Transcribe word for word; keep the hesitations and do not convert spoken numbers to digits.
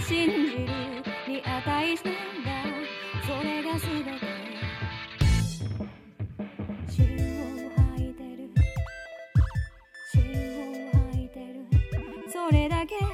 信じるに値したんだ。それが全て。芯を吐いてる、芯を吐いてる、それだけ。